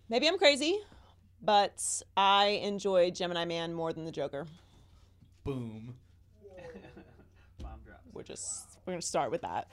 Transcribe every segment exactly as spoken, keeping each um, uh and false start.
Maybe I'm crazy, but I enjoyed Gemini Man more than the Joker. Boom. Bomb drops. We're just we're gonna start with that.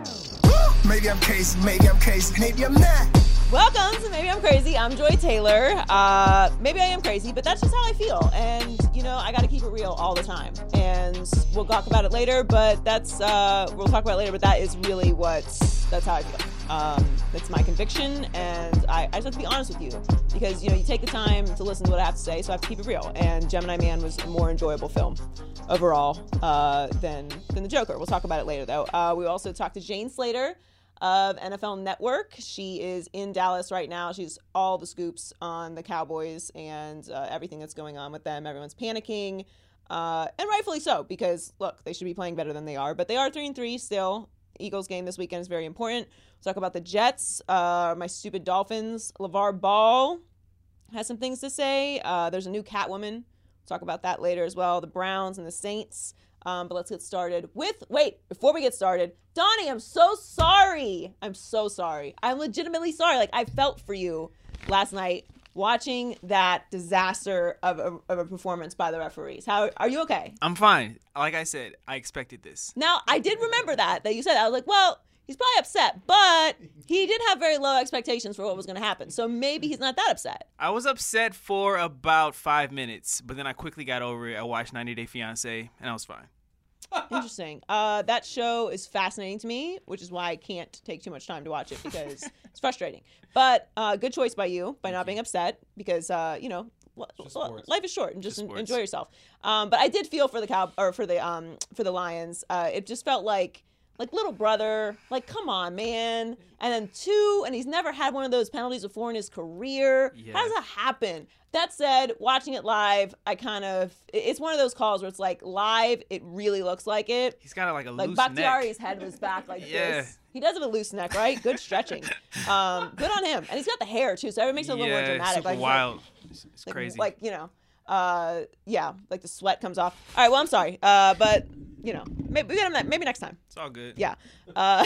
Maybe I'm crazy, maybe I'm crazy, maybe I'm not. Welcome to Maybe I'm Crazy. I'm Joy Taylor. Uh, maybe I am crazy, but that's just how I feel. And, you know, I got to keep it real all the time. And we'll talk about it later, but that's, uh, we'll talk about it later, but that is really what, that's how I feel. Um, it's my conviction, and I, I just have to be honest with you. Because, you know, you take the time to listen to what I have to say, so I have to keep it real. And Gemini Man was a more enjoyable film overall uh, than, than The Joker. We'll talk about it later, though. Uh, we also talked to Jane Slater of N F L Network. She is in Dallas right now. She's all the scoops on the Cowboys and uh, everything that's going on with them. Everyone's panicking, uh, and rightfully so, because look, they should be playing better than they are, but they are three and three still. Eagles game this weekend is very important. We'll talk about the Jets, uh, my stupid Dolphins. LeVar Ball has some things to say. Uh, there's a new Catwoman. We'll talk about that later as well. The Browns and the Saints. Um, but let's get started with, wait, before we get started, Donnie, I'm so sorry. I'm so sorry. I'm legitimately sorry. Like, I felt for you last night watching that disaster of a, of a performance by the referees. How are you okay? I'm fine. Like I said, I expected this. Now, I did remember that, that you said that. I was like, well, he's probably upset, but he did have very low expectations for what was going to happen. So maybe he's not that upset. I was upset for about five minutes, but then I quickly got over it. I watched ninety day fiancé, and I was fine. Interesting. Uh, that show is fascinating to me, which is why I can't take too much time to watch it because it's frustrating. But uh, good choice by you by not being upset because, uh, you know, l- life is short and just, just en- enjoy yourself. Um, but I did feel for the cow or for the um for the Lions. Uh, it just felt like. Like, little brother, like, come on, man. And then two, and he's never had one of those penalties before in his career. Yeah. How does that happen? That said, watching it live, I kind of, it's one of those calls where it's like, live, it really looks like it. He's got like a Like, loose Bakhtiari's neck. head was back like Yeah. this. He does have a loose neck, right? Good stretching. Um, good on him. And he's got the hair, too, so it makes it a little yeah, more dramatic. super like, wild. It's, it's like, crazy. Like, you know, uh, yeah, like the sweat comes off. All right, well, I'm sorry. Uh, but, you know, maybe, maybe next time. It's all good. Yeah. Uh,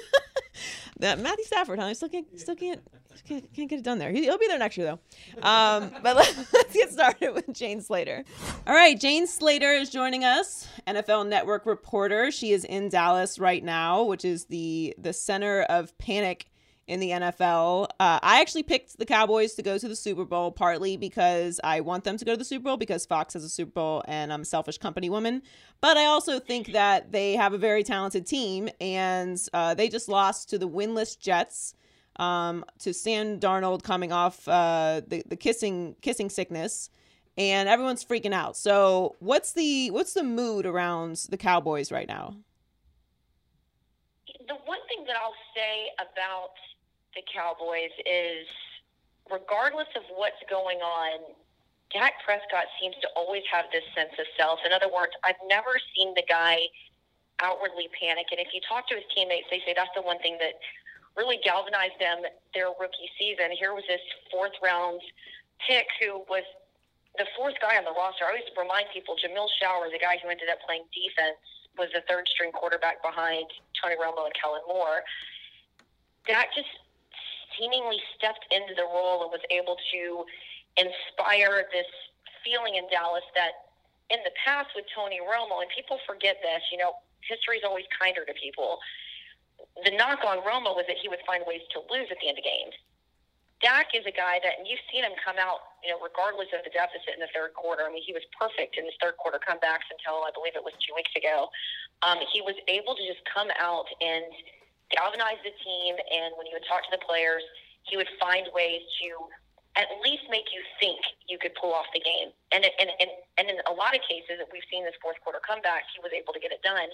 that Matthew Stafford, huh? I still can't, still can't, can't, can't get it done there. He, he'll be there next year, though. Um, but let, let's get started with Jane Slater. All right, Jane Slater is joining us, N F L Network reporter. She is in Dallas right now, which is the the center of panic in the N F L. Uh, I actually picked the Cowboys to go to the Super Bowl, partly because I want them to go to the Super Bowl because Fox has a Super Bowl and I'm a selfish company woman. But I also think that they have a very talented team, and uh, they just lost to the winless Jets, um, to Sam Darnold coming off uh, the, the kissing kissing sickness, and everyone's freaking out. So what's the what's the mood around the Cowboys right now? The one thing that I'll say about the Cowboys is, regardless of what's going on, Dak Prescott seems to always have this sense of self. In other words, I've never seen the guy outwardly panic. And if you talk to his teammates, they say that's the one thing that really galvanized them their rookie season. Here was this fourth round pick who was the fourth guy on the roster. I always remind people, Jamil Shower, the guy who ended up playing defense, was the third string quarterback behind Tony Romo and Kellen Moore. Dak just seemingly stepped into the role and was able to inspire this feeling in Dallas that in the past with Tony Romo, and people forget this, you know, history is always kinder to people. The knock on Romo was that he would find ways to lose at the end of games. Dak is a guy that, and you've seen him come out, you know, regardless of the deficit in the third quarter. I mean, he was perfect in his third quarter comebacks until I believe it was two weeks ago. Um, he was able to just come out and galvanize the team, and when you would talk to the players, he would find ways to at least make you think you could pull off the game. And and and, and in a lot of cases that we've seen this fourth quarter comeback, he was able to get it done.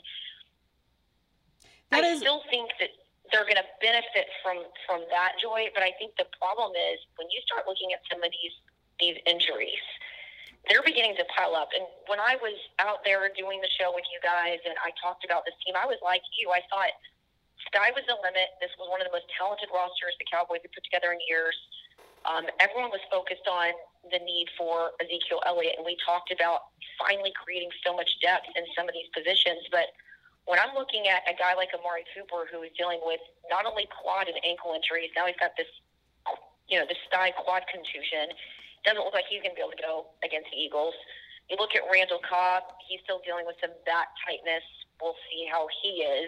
That I is- still think that they're going to benefit from, from that, Joy, but I think the problem is when you start looking at some of these these injuries, they're beginning to pile up. And when I was out there doing the show with you guys and I talked about this team, I was like you. I thought sky was the limit. This was one of the most talented rosters the Cowboys have put together in years. Um, everyone was focused on the need for Ezekiel Elliott, and we talked about finally creating so much depth in some of these positions. But when I'm looking at a guy like Amari Cooper, who is dealing with not only quad and ankle injuries, now he's got this you know, this thigh quad contusion. Doesn't look like he's going to be able to go against the Eagles. You look at Randall Cobb, he's still dealing with some back tightness. We'll see how he is.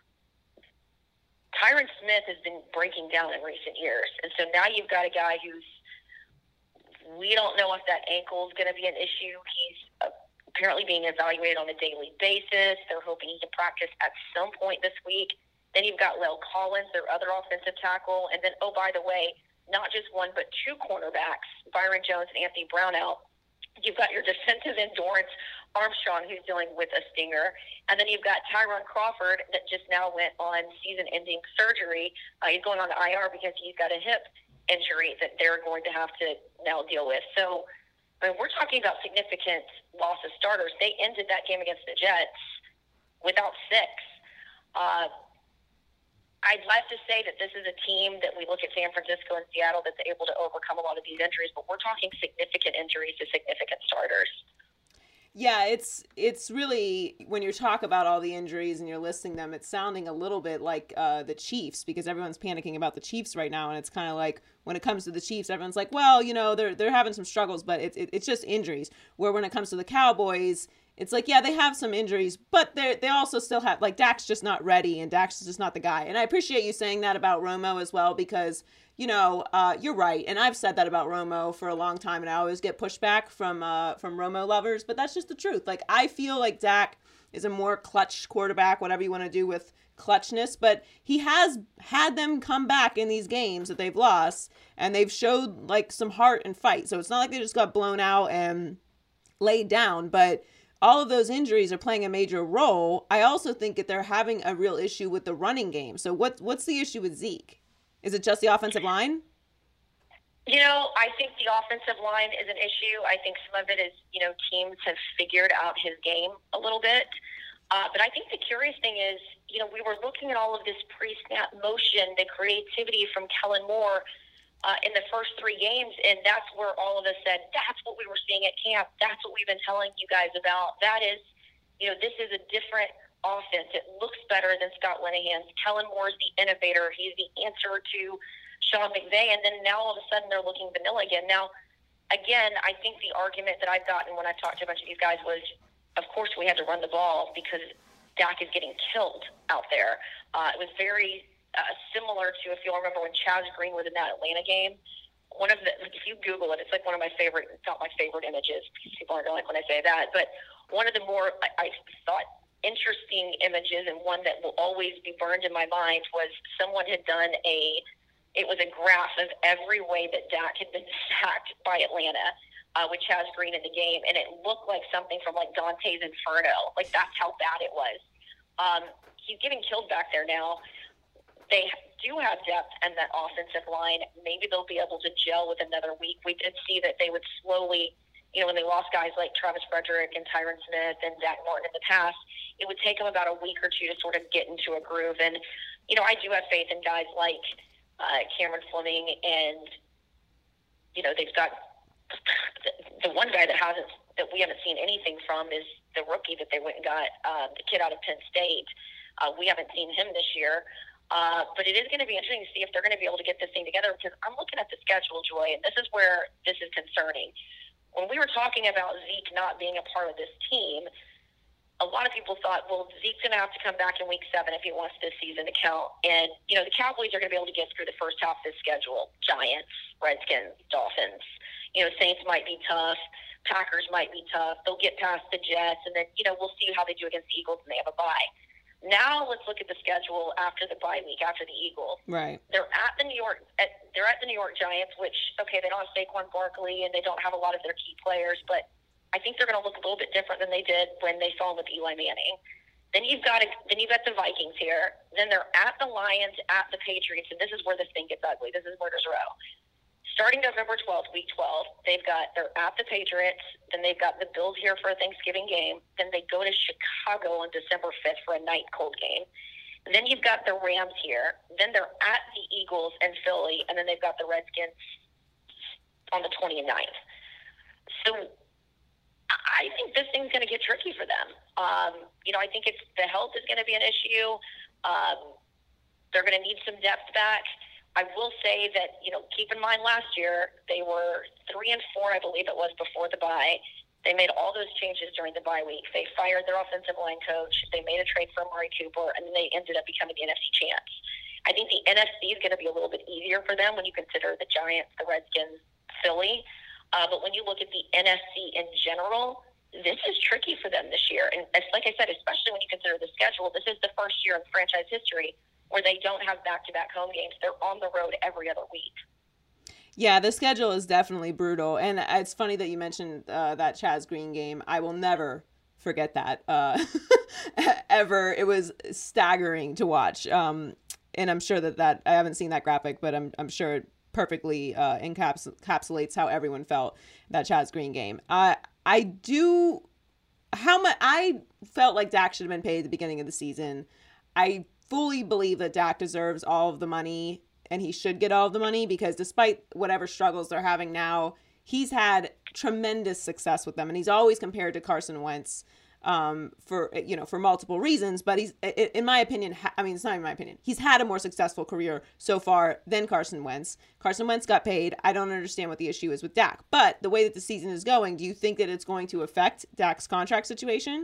Tyron Smith has been breaking down in recent years. And so now you've got a guy who's, we don't know if that ankle is going to be an issue. He's uh, apparently being evaluated on a daily basis. They're hoping he can practice at some point this week. Then you've got Lel Collins, their other offensive tackle. And then, oh, by the way, not just one, but two cornerbacks, Byron Jones and Anthony Brown out. You've got your defensive endurance, Armstrong, who's dealing with a stinger. And then you've got Tyron Crawford that just now went on season-ending surgery. Uh, he's going on the I R because he's got a hip injury that they're going to have to now deal with. So, I mean, we're talking about significant loss of starters. They ended that game against the Jets without six. Uh, I'd like to say that this is a team that we look at San Francisco and Seattle that's able to overcome a lot of these injuries, but we're talking significant injuries to significant starters. Yeah, it's it's really, when you talk about all the injuries and you're listing them, it's sounding a little bit like uh, the Chiefs, because everyone's panicking about the Chiefs right now, and it's kind of like when it comes to the Chiefs, everyone's like, well, you know, they're they're having some struggles, but it's it, it's just injuries. Where when it comes to the Cowboys, it's like, yeah, they have some injuries, but they they also still have, like, Dak's just not ready, and Dak's just not the guy. And I appreciate you saying that about Romo as well, because, you know, uh, you're right. And I've said that about Romo for a long time, and I always get pushback from uh, from Romo lovers, but that's just the truth. Like, I feel like Dak is a more clutch quarterback, whatever you want to do with clutchness, but he has had them come back in these games that they've lost, and they've showed, like, some heart and fight. So it's not like they just got blown out and laid down, but all of those injuries are playing a major role. I also think that they're having a real issue with the running game. So what what's the issue with Zeke? Is it just the offensive line? You know, I think the offensive line is an issue. I think some of it is, you know, teams have figured out his game a little bit. Uh, but I think the curious thing is, you know, we were looking at all of this pre-snap motion, the creativity from Kellen Moore uh, in the first three games, and that's where all of us said, that's what we were seeing at camp. That's what we've been telling you guys about. That is, you know, this is a different offense. It looks better than Scott Linehan's. Kellen Moore's the innovator. He's the answer to Sean McVay, and then now all of a sudden they're looking vanilla again. Now, again, I think the argument that I've gotten when I've talked to a bunch of these guys was, of course we had to run the ball because Dak is getting killed out there. Uh, it was very uh, similar to, if you'll remember, when Chaz Green was in that Atlanta game. One of the, if you Google it, it's like one of my favorite, it's not my favorite images. People aren't going to like when I say that, but one of the more, I, I thought, interesting images, and one that will always be burned in my mind, was someone had done a, it was a graph of every way that Dak had been sacked by Atlanta uh, with Chaz Green in the game, and it looked like something from like Dante's Inferno. Like, that's how bad it was. Um, he's getting killed back there now. They do have depth in that offensive line. Maybe they'll be able to gel with another week. We did see that they would slowly, you know, when they lost guys like Travis Frederick and Tyron Smith and Dak Martin in the past, it would take them about a week or two to sort of get into a groove. And, you know, I do have faith in guys like uh, Cameron Fleming, and, you know, they've got the, the one guy that hasn't, that we haven't seen anything from is the rookie that they went and got, uh, the kid out of Penn State. Uh, we haven't seen him this year. Uh, but it is going to be interesting to see if they're going to be able to get this thing together, because I'm looking at the schedule, Joy, and this is where this is concerning. When we were talking about Zeke not being a part of this team, a lot of people thought, well, Zeke's going to have to come back in week seven if he wants this season to count. And, you know, the Cowboys are going to be able to get through the first half of this schedule. Giants, Redskins, Dolphins. You know, Saints might be tough. Packers might be tough. They'll get past the Jets, and then, you know, we'll see how they do against the Eagles, and they have a bye. Now let's look at the schedule after the bye week, after the Eagles. Right. They're at the New York. At, they're at the New York Giants, which, okay, they don't have Saquon Barkley and they don't have a lot of their key players, but I think they're going to look a little bit different than they did when they saw him with Eli Manning. Then you've got a, then you've got the Vikings here. Then they're at the Lions, at the Patriots, and this is where this thing gets ugly. This is Murder's Row. Starting November twelfth, week twelve, they've got, they're at the Patriots, then they've got the Bills here for a Thanksgiving game, then they go to Chicago on December fifth for a night cold game. And then you've got the Rams here, then they're at the Eagles and Philly, and then they've got the Redskins on the twenty-ninth. So I think this thing's going to get tricky for them. Um, you know, I think it's, the health is going to be an issue. Um, they're going to need some depth back. I will say that, you know, keep in mind last year they were three and four, I believe it was, before the bye. They made all those changes during the bye week. They fired their offensive line coach. They made a trade for Amari Cooper, and then they ended up becoming the N F C champs. I think the N F C is going to be a little bit easier for them when you consider the Giants, the Redskins, Philly. Uh, but when you look at the N F C in general, this is tricky for them this year. And it's, like I said, especially when you consider the schedule, this is the first year in franchise history where they don't have back-to-back home games. They're on the road every other week. Yeah, the schedule is definitely brutal. And it's funny that you mentioned uh, that Chaz Green game. I will never forget that uh, ever. It was staggering to watch. Um, and I'm sure that, that I haven't seen that graphic, but I'm I'm sure it perfectly uh, encaps- encapsulates how everyone felt that Chaz Green game. I I do how much I felt like Dak should have been paid at the beginning of the season. I fully believe that Dak deserves all of the money, and he should get all of the money, because despite whatever struggles they're having now, he's had tremendous success with them, and he's always compared to Carson Wentz um, for, you know, for multiple reasons. But he's, in my opinion, I mean, it's not in my opinion, he's had a more successful career so far than Carson Wentz. Carson Wentz got paid. I don't understand what the issue is with Dak. But the way that the season is going, do you think that it's going to affect Dak's contract situation?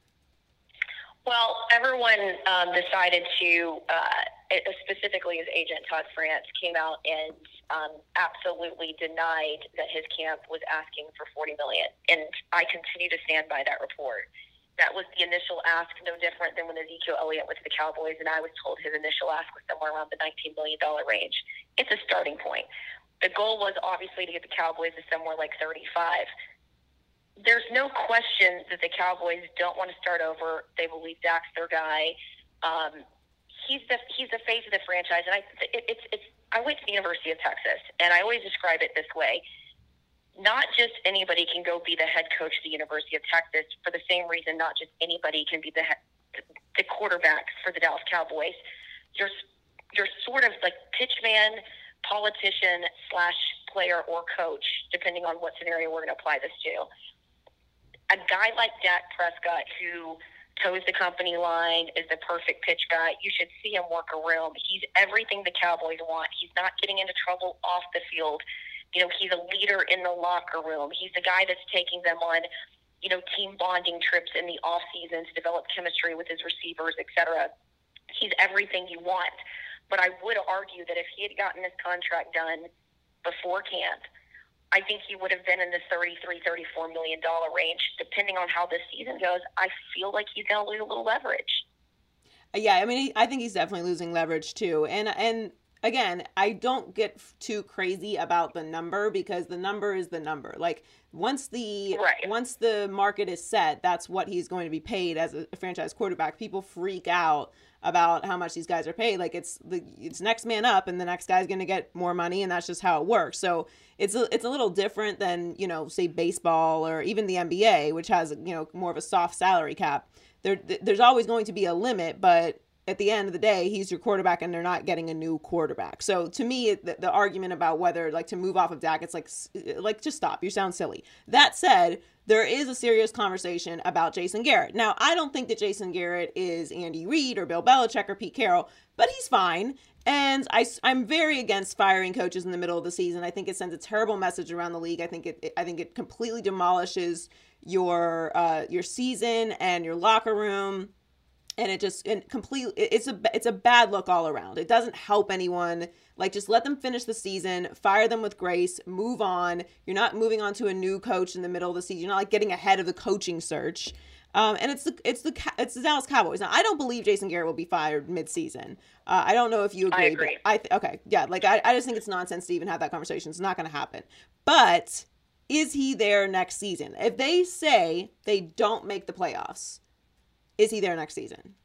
Well, everyone um, decided to, uh, specifically his agent, Todd France, came out and um, absolutely denied that his camp was asking for forty million dollars. And I continue to stand by that report. That was the initial ask, no different than when Ezekiel Elliott went to the Cowboys, and I was told his initial ask was somewhere around the nineteen million dollars range. It's a starting point. The goal was obviously to get the Cowboys to somewhere like thirty-five. There's no question that the Cowboys don't want to start over. They believe Dak's their guy. Um, he's the he's the face of the franchise, and I it, it's it's. I went to the University of Texas, and I always describe it this way: not just anybody can go be the head coach of the University of Texas. For the same reason, not just anybody can be the head, the quarterback for the Dallas Cowboys. You're you're sort of like pitchman, politician slash player or coach, depending on what scenario we're going to apply this to. A guy like Dak Prescott, who toes the company line, is the perfect pitch guy. You should see him work a room. He's everything the Cowboys want. He's not getting into trouble off the field. You know, he's a leader in the locker room. He's the guy that's taking them on, you know, team bonding trips in the off season to develop chemistry with his receivers, et cetera. He's everything you want. But I would argue that if he had gotten his contract done before camp, I think he would have been in the thirty-three, thirty-four million dollars range. Depending on how this season goes, I feel like he's going to lose a little leverage. Yeah, I mean, I think he's definitely losing leverage too. And and again, I don't get too crazy about the number, because the number is the number. Like once the right. once the market is set, that's what he's going to be paid as a franchise quarterback. People freak out about how much these guys are paid. Like it's the it's next man up, and the next guy's going to get more money, and that's just how it works. So it's a, it's a little different than, you know, say baseball or even the N B A, which has, you know, more of a soft salary cap. There there's always going to be a limit, but at the end of the day, he's your quarterback, and they're not getting a new quarterback. So to me, the, the argument about whether like to move off of Dak, it's like like just stop. You sound silly. That said, there is a serious conversation about Jason Garrett. Now, I don't think that Jason Garrett is Andy Reid or Bill Belichick or Pete Carroll, but he's fine. And I, I'm very against firing coaches in the middle of the season. I think it sends a terrible message around the league. I think it, it I think it completely demolishes your uh, your season and your locker room. And it just and completely it's a it's a bad look all around. It doesn't help anyone. Like, just let them finish the season, fire them with grace, move on. You're not moving on to a new coach in the middle of the season. You're not like getting ahead of the coaching search. Um, and it's the it's the it's the Dallas Cowboys. Now, I don't believe Jason Garrett will be fired mid-season. Uh, I don't know if you agree. I agree. But I th- okay, yeah, like I, I just think it's nonsense to even have that conversation. It's not going to happen. But is he there next season? If they say they don't make the playoffs, is he there next season?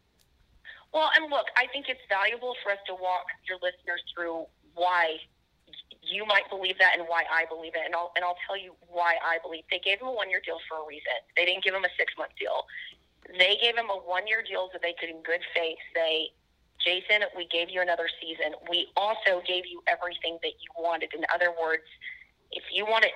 Well, and look, I think it's valuable for us to walk your listeners through why you might believe that and why I believe it. And I'll, and I'll tell you why I believe. They gave him a one-year deal for a reason. They didn't give him a six-month deal. They gave him a one-year deal so they could, in good faith, say, Jason, we gave you another season. We also gave you everything that you wanted. In other words, if you wanted,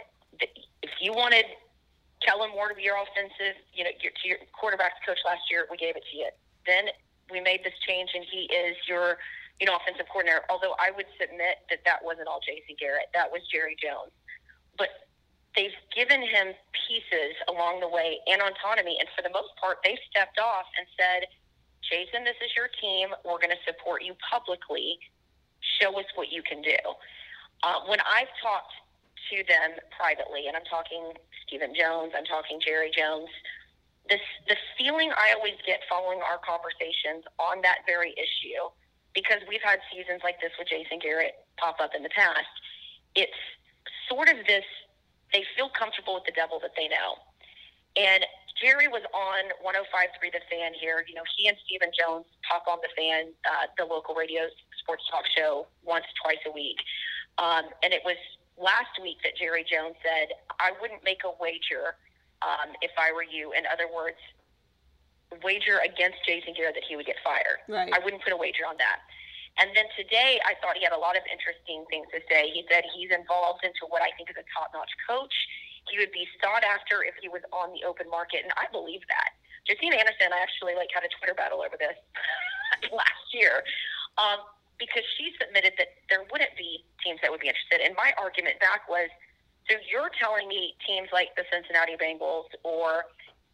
if you wanted Kellen Moore to be your offensive, you know, your, to your quarterback coach last year, we gave it to you. Then we made this change, and he is your you know, offensive coordinator, although I would submit that that wasn't all Jason Garrett. That was Jerry Jones. But they've given him pieces along the way and autonomy, and for the most part, they've stepped off and said, Jason, this is your team. We're going to support you publicly. Show us what you can do. Uh, when I've talked to them privately, and I'm talking Stephen Jones, I'm talking Jerry Jones, this the feeling I always get following our conversations on that very issue, because we've had seasons like this with Jason Garrett pop up in the past, it's sort of this, they feel comfortable with the devil that they know. And Jerry was on one oh five point three The Fan here. You know, he and Stephen Jones talk on The Fan, uh, the local radio sports talk show, once, twice a week. Um, and it was last week that Jerry Jones said, I wouldn't make a wager um, if I were you. In other words, wager against Jason Garrett that he would get fired. Right. I wouldn't put a wager on that. And then today, I thought he had a lot of interesting things to say. He said he's involved into what I think is a top-notch coach. He would be sought after if he was on the open market, and I believe that. Justine Anderson, I actually like had a Twitter battle over this last year. Um, because she submitted that there wouldn't be teams that would be interested. And my argument back was, so you're telling me teams like the Cincinnati Bengals or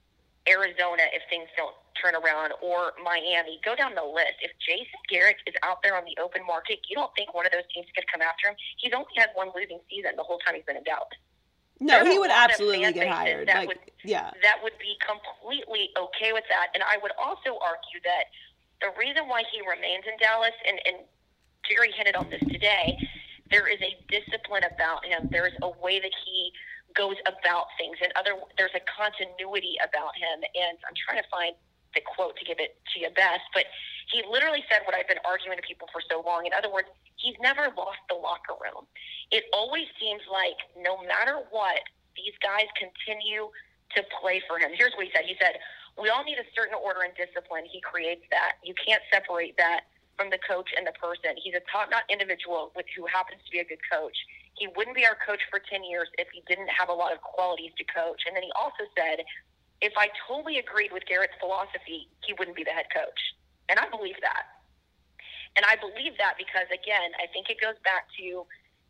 Arizona, if things don't turn around, or Miami, go down the list. If Jason Garrett is out there on the open market, you don't think one of those teams could come after him? He's only had one losing season the whole time he's been in Dallas. No, There's he a would lot of absolutely fan get bases hired. That Like, would, yeah. that would be completely okay with that. And I would also argue that the reason why he remains in Dallas, and, and Jerry hinted on this today, there is a discipline about him. There is a way that he goes about things, and other there's a continuity about him. And I'm trying to find the quote to give it to you best, but he literally said what I've been arguing to people for so long. In other words, he's never lost the locker room. It always seems like no matter what, these guys continue to play for him. Here's what he said. He said, we all need a certain order and discipline. He creates that. You can't separate that from the coach and the person. He's a top-notch individual with who happens to be a good coach. He wouldn't be our coach for ten years if he didn't have a lot of qualities to coach. And then he also said, if I totally agreed with Garrett's philosophy, he wouldn't be the head coach. And I believe that. And I believe that because, again, I think it goes back to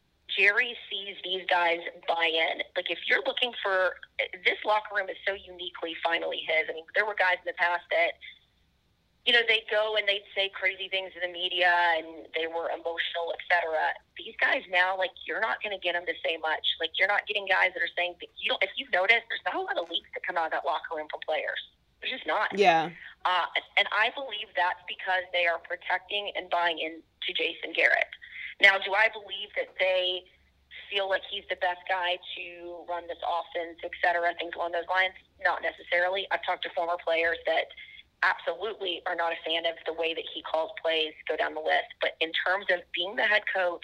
Jerry sees these guys buy in. Like, if you're looking for – this locker room is so uniquely finally his. I mean, there were guys in the past that, you know, they'd go and they'd say crazy things to the media and they were emotional, et cetera. These guys now, like, you're not going to get them to say much. Like, you're not getting guys that are saying – you don't, if you've noticed, there's not a lot of leaks that come out of that locker room from players. There's just not. Yeah. Uh, and I believe that's because they are protecting and buying into Jason Garrett. Now, do I believe that they feel like he's the best guy to run this offense, et cetera, things along those lines? Not necessarily. I've talked to former players that absolutely are not a fan of the way that he calls plays, go down the list. But in terms of being the head coach,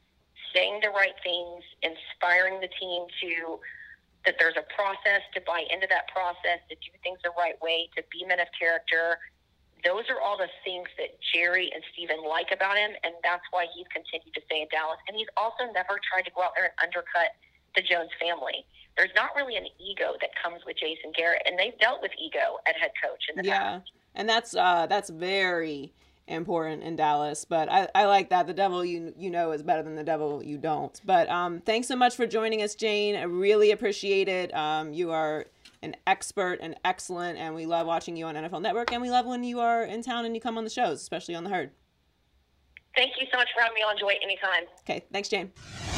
saying the right things, inspiring the team to that there's a process to buy into that process, to do things the right way, to be men of character, those are all the things that Jerry and Stephen like about him, and that's why he's continued to stay in Dallas. And he's also never tried to go out there and undercut the Jones family. There's not really an ego that comes with Jason Garrett, and they've dealt with ego at head coach in the yeah. past. And that's uh, that's very important in Dallas. But I, I like that. The devil you you know is better than the devil you don't. But um, thanks so much for joining us, Jane. I really appreciate it. Um, you are an expert and excellent, and we love watching you on N F L Network, and we love when you are in town and you come on the shows, especially on The Herd. Thank you so much for having me on, Joy, anytime. Okay, thanks, Jane.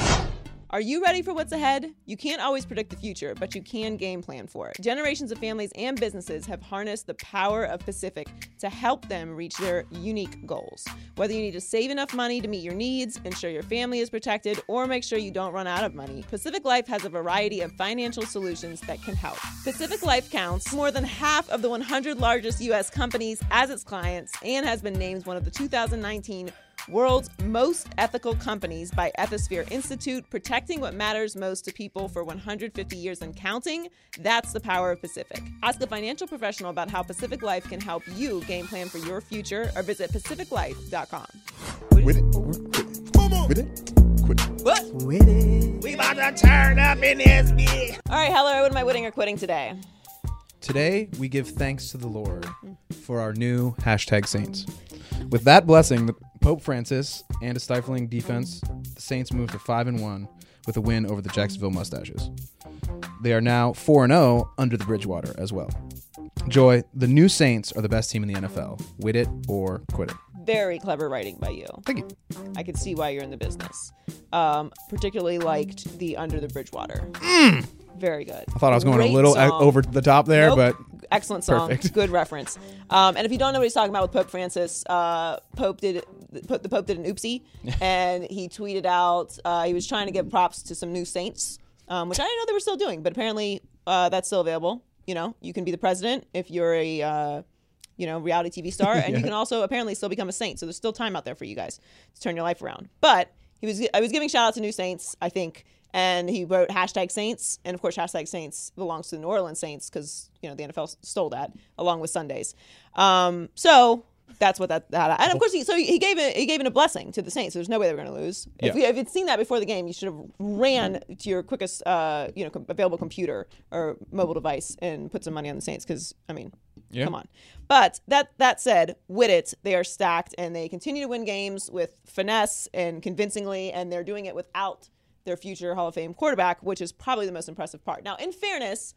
Are you ready for what's ahead? You can't always predict the future, but you can game plan for it. Generations of families and businesses have harnessed the power of Pacific to help them reach their unique goals. Whether you need to save enough money to meet your needs, ensure your family is protected, or make sure you don't run out of money, Pacific Life has a variety of financial solutions that can help. Pacific Life counts more than half of the one hundred largest U S companies as its clients and has been named one of the two thousand nineteen World's Most Ethical Companies by Ethisphere Institute, protecting what matters most to people for one hundred fifty years and counting. That's the power of Pacific. Ask a financial professional about how Pacific Life can help you game plan for your future, or visit pacific life dot com. With it. With it. Quit it. What? With it. We about to turn up in this bitch. All right, Heller, what am I winning or quitting today? Today, we give thanks to the Lord for our new hashtag Saints. With that blessing, the Pope Francis and a stifling defense, the Saints moved to five and one with a win over the Jacksonville Mustaches. They are now four and zero under the Bridgewater as well. Joy, the new Saints are the best team in the N F L. Wit it or quit it. Very clever writing by you. Thank you. I can see why you're in the business. Um, particularly liked the Under the Bridgewater. Mm. Very good. I thought I was going Great a little song. a- over the top there, Nope. but excellent song. perfect. Good reference. Um, and if you don't know what he's talking about with Pope Francis, uh, Pope did the Pope did an oopsie, and he tweeted out uh, he was trying to give props to some new saints, um, which I didn't know they were still doing, but apparently uh, that's still available. You know, you can be the president if you're a uh, you know reality T V star, and Yeah. you can also apparently still become a saint. So there's still time out there for you guys to turn your life around. But he was I was giving shout out to new saints, I think. And he wrote hashtag Saints, and of course hashtag Saints belongs to the New Orleans Saints because you know the N F L stole that along with Sundays. Um, so that's what that, that and of course he so he gave it he gave it a blessing to the Saints. So there's no way they were going to lose. If, Yeah. we, if you'd seen that before the game, you should have ran to your quickest uh, you know com- available computer or mobile device and put some money on the Saints because I mean. Yeah. Come on. But that that said, with it, they are stacked and they continue to win games with finesse and convincingly, and they're doing it without their future Hall of Fame quarterback, which is probably the most impressive part. Now, in fairness,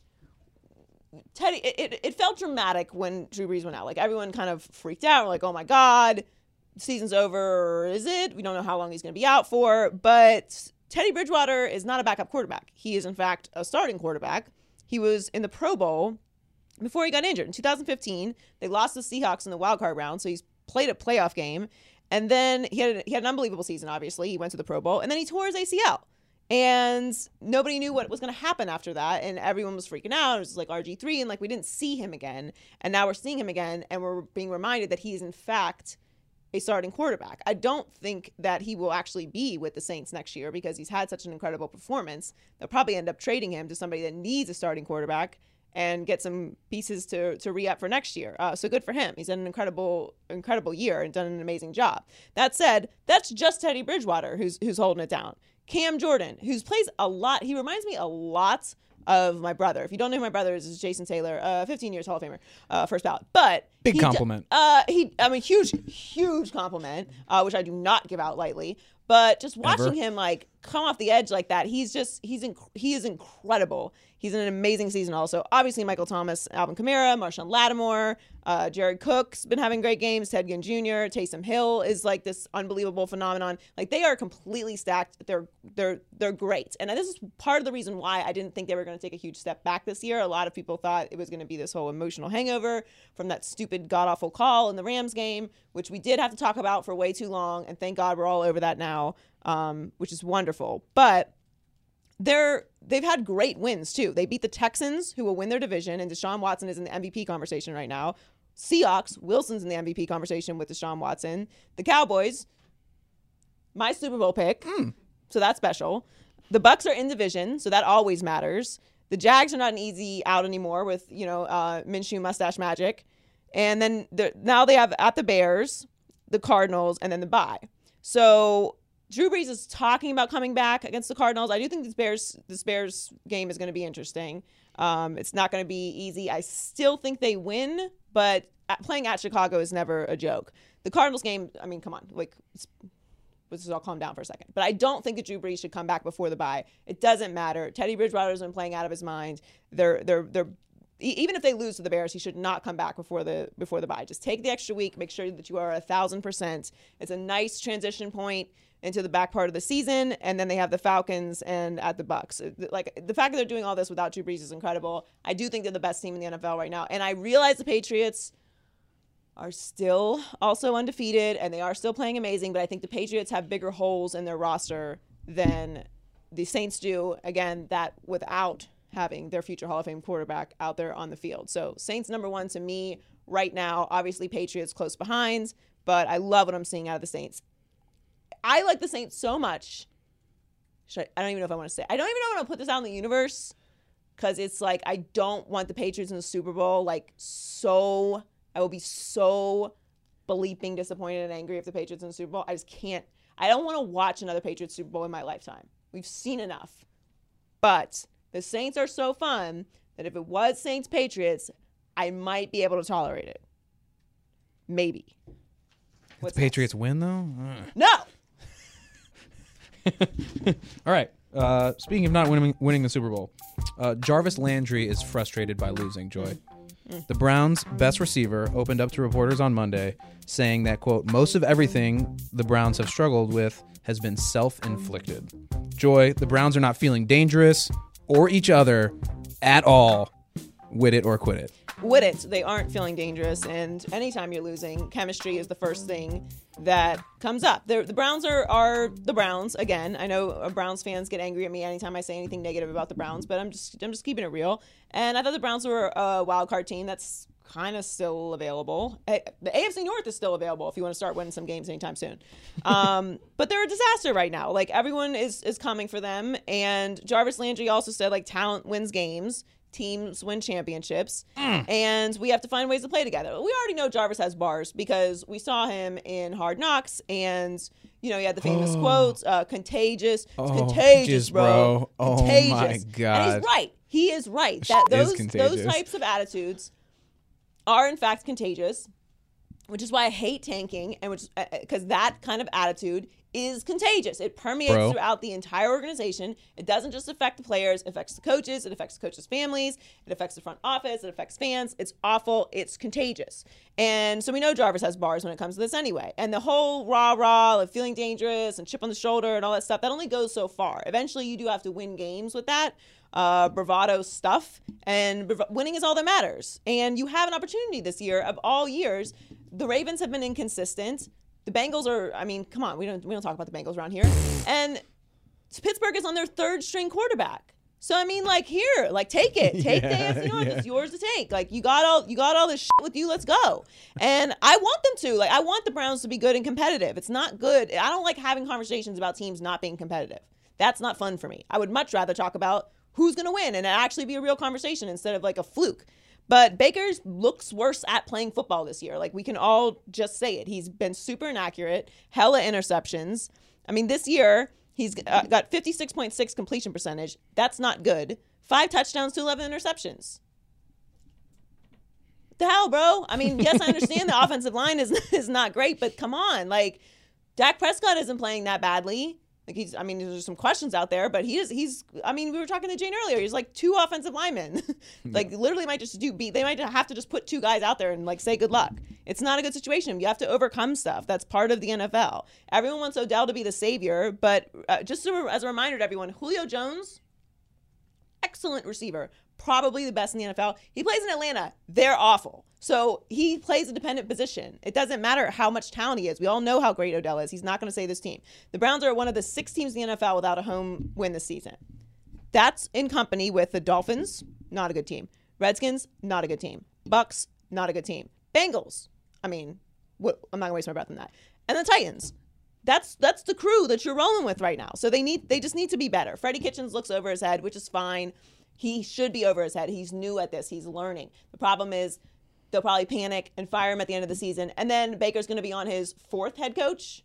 Teddy, it, it, it felt dramatic when Drew Brees went out. Like, everyone kind of freaked out. We're like, oh my God, season's over, or is it? We don't know how long he's going to be out for. But Teddy Bridgewater is not a backup quarterback. He is, in fact, a starting quarterback. He was in the Pro Bowl before he got injured. In two thousand fifteen, they lost the Seahawks in the wild card round, so he's played a playoff game. And then he had he had an unbelievable season, obviously. He went to the Pro Bowl, and then he tore his A C L. And nobody knew what was going to happen after that, and everyone was freaking out. It was like R G three, and like we didn't see him again. And now we're seeing him again, and we're being reminded that he is, in fact, a starting quarterback. I don't think that he will actually be with the Saints next year because he's had such an incredible performance. They'll probably end up trading him to somebody that needs a starting quarterback and get some pieces to to re-up for next year. Uh, so good for him. He's done an incredible, incredible year and done an amazing job. That said, that's just Teddy Bridgewater who's who's holding it down. Cam Jordan, who's plays a lot. He reminds me a lot of my brother. If you don't know who my brother is, is Jason Taylor, uh, fifteen years Hall of Famer, uh, first ballot. But Big he compliment. d- Uh, he, I mean, huge, huge compliment, uh, which I do not give out lightly. But just watching Ever. him like come off the edge like that, he's just he's inc- he is incredible. He's in an amazing season also. Obviously, Michael Thomas, Alvin Kamara, Marshawn Lattimore, uh, Jared Cook's been having great games. Ted Ginn Junior Taysom Hill is like this unbelievable phenomenon. Like they are completely stacked. They're they're they're great. And this is part of the reason why I didn't think they were going to take a huge step back this year. A lot of people thought it was going to be this whole emotional hangover from that stupid god awful call in the Rams game, which we did have to talk about for way too long. And thank God we're all over that now, um, which is wonderful. But They're they've had great wins too. They beat the Texans, who will win their division, and Deshaun Watson is in the M V P conversation right now. Seahawks, Wilson's in the M V P conversation with Deshaun Watson. The Cowboys, my Super Bowl pick, Mm. so that's special. The Bucks are in division, so that always matters. The Jags are not an easy out anymore with you know uh, Minshew mustache magic, and then the, now they have at the Bears, the Cardinals, and then the bye. So Drew Brees is talking about coming back against the Cardinals. I do think this Bears this Bears game is going to be interesting. Um, it's not going to be easy. I still think they win, but at, playing at Chicago is never a joke. The Cardinals game, I mean, come on, like it's, let's just all calm down for a second. But I don't think that Drew Brees should come back before the bye. It doesn't matter. Teddy Bridgewater's been playing out of his mind. They're they're they're even if they lose to the Bears, he should not come back before the before the bye. Just take the extra week. Make sure that you are a thousand percent. It's a nice transition point into the back part of the season, and then they have the Falcons and at the Bucks. Like the fact that they're doing all this without Drew Brees is incredible. I do think they're the best team in the N F L right now, and I realize the Patriots are still also undefeated, and they are still playing amazing. But I think the Patriots have bigger holes in their roster than the Saints do. Again, that without having their future Hall of Fame quarterback out there on the field. So Saints number one to me right now. Obviously, Patriots close behind, but I love what I'm seeing out of the Saints. I like the Saints so much. Should I, I don't even know if I want to say. I don't even know if I want to put this out in the universe because it's like I don't want the Patriots in the Super Bowl. Like so, I will be so bleeping disappointed and angry if the Patriots in the Super Bowl. I just can't. I don't want to watch another Patriots Super Bowl in my lifetime. We've seen enough. But the Saints are so fun that if it was Saints Patriots, I might be able to tolerate it. Maybe. What's The Patriots win though. Ugh. No. All right. Uh, speaking of not winning, winning the Super Bowl, uh, Jarvis Landry is frustrated by losing. Joy. Mm. The Browns' best receiver opened up to reporters on Monday, saying that, quote, most of everything the Browns have struggled with has been self-inflicted. Joy, the Browns are not feeling dangerous or each other at all. Wit it or quit it. With it, they aren't feeling dangerous, and anytime you're losing, chemistry is the first thing that comes up. The, the Browns are, are the Browns. Again, I know uh, Browns fans get angry at me anytime I say anything negative about the Browns, but I'm just I'm just keeping it real. And I thought the Browns were a wild card team that's kind of still available. The A F C North is still available if you want to start winning some games anytime soon. Um, but they're a disaster right now. Like, everyone is is coming for them, and Jarvis Landry also said, like, talent wins games. Teams win championships, mm. and we have to find ways to play together. We already know Jarvis has bars because we saw him in Hard Knocks, and you know he had the famous quotes, uh, "Contagious, it's oh, contagious, bro, bro. contagious." Oh my god! And he's right. He is right. That those those types of attitudes are in fact contagious, which is why I hate tanking, and which because uh, that kind of attitude is contagious. It permeates Bro. throughout the entire organization. It doesn't just affect the players. It affects the coaches. It affects the coaches' families. It affects the front office. It affects fans. It's awful. It's contagious. And so we know Jarvis has bars when it comes to this anyway. And the whole rah-rah of feeling dangerous and chip on the shoulder and all that stuff, that only goes so far. Eventually, you do have to win games with that uh, bravado stuff. And brav- winning is all that matters. And you have an opportunity this year of all years. The Ravens have been inconsistent. The Bengals are, I mean, come on, we don't we don't talk about the Bengals around here. And Pittsburgh is on their third string quarterback. So I mean, like, here, like, take it. Take Yeah, the A F C North. yeah. It's yours to take. Like, you got all you got all this shit with you, let's go. And I want them to. Like, I want the Browns to be good and competitive. It's not good. I don't like having conversations about teams not being competitive. That's not fun for me. I would much rather talk about who's gonna win and it actually be a real conversation instead of like a fluke. But Baker looks worse at playing football this year. Like, we can all just say it. He's been super inaccurate, hella interceptions. I mean, this year, he's uh, got fifty-six point six completion percentage. That's not good. Five touchdowns to eleven interceptions. What the hell, bro? I mean, yes, I understand the offensive line is, is not great, but come on. Like, Dak Prescott isn't playing that badly. Like, he's, I mean, there's some questions out there, but he is, he's, I mean, we were talking to Jane earlier. He's like two offensive linemen. Like, literally might just do beat, they might have to just put two guys out there and, like, say good luck. It's not a good situation. You have to overcome stuff. That's part of the N F L. Everyone wants Odell to be the savior, but uh, just to, as a reminder to everyone, Julio Jones, excellent receiver, probably the best in the N F L. He plays in Atlanta. They're awful. So he plays a dependent position. It doesn't matter how much talent he is. We all know how great Odell is. He's not going to save this team. The Browns are one of the six teams in the N F L without a home win this season. That's in company with the Dolphins, not a good team. Redskins, not a good team. Bucks, not a good team. Bengals, I mean, what, I'm not going to waste my breath on that. And the Titans. That's that's the crew that you're rolling with right now. So they need they just need to be better. Freddie Kitchens looks over his head, which is fine. He should be over his head. He's new at this. He's learning. The problem is they'll probably panic and fire him at the end of the season. And then Baker's going to be on his fourth head coach.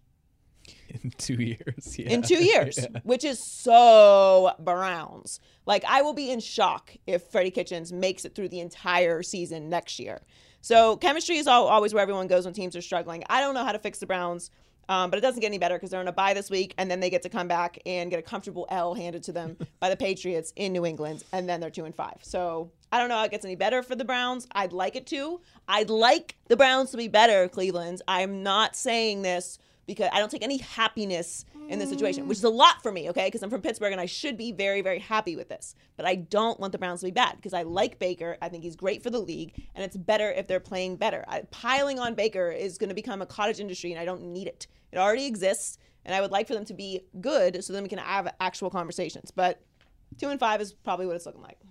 In two years. Yeah. In two years, Yeah. which is so Browns. Like, I will be in shock if Freddie Kitchens makes it through the entire season next year. So chemistry is all, always where everyone goes when teams are struggling. I don't know how to fix the Browns. Um, but it doesn't get any better because they're on a bye this week, and then they get to come back and get a comfortable L handed to them by the Patriots in New England, and then they're two and five. So I don't know how it gets any better for the Browns. I'd like it to. I'd like the Browns to be better, Cleveland. I'm not saying this because I don't take any happiness in this situation, which is a lot for me, okay? Because I'm from Pittsburgh, and I should be very, very happy with this. But I don't want the Browns to be bad because I like Baker. I think he's great for the league, and it's better if they're playing better. I, piling on Baker is going to become a cottage industry, and I don't need it. It already exists, and I would like for them to be good so then we can have actual conversations. But two and five is probably what it's looking like.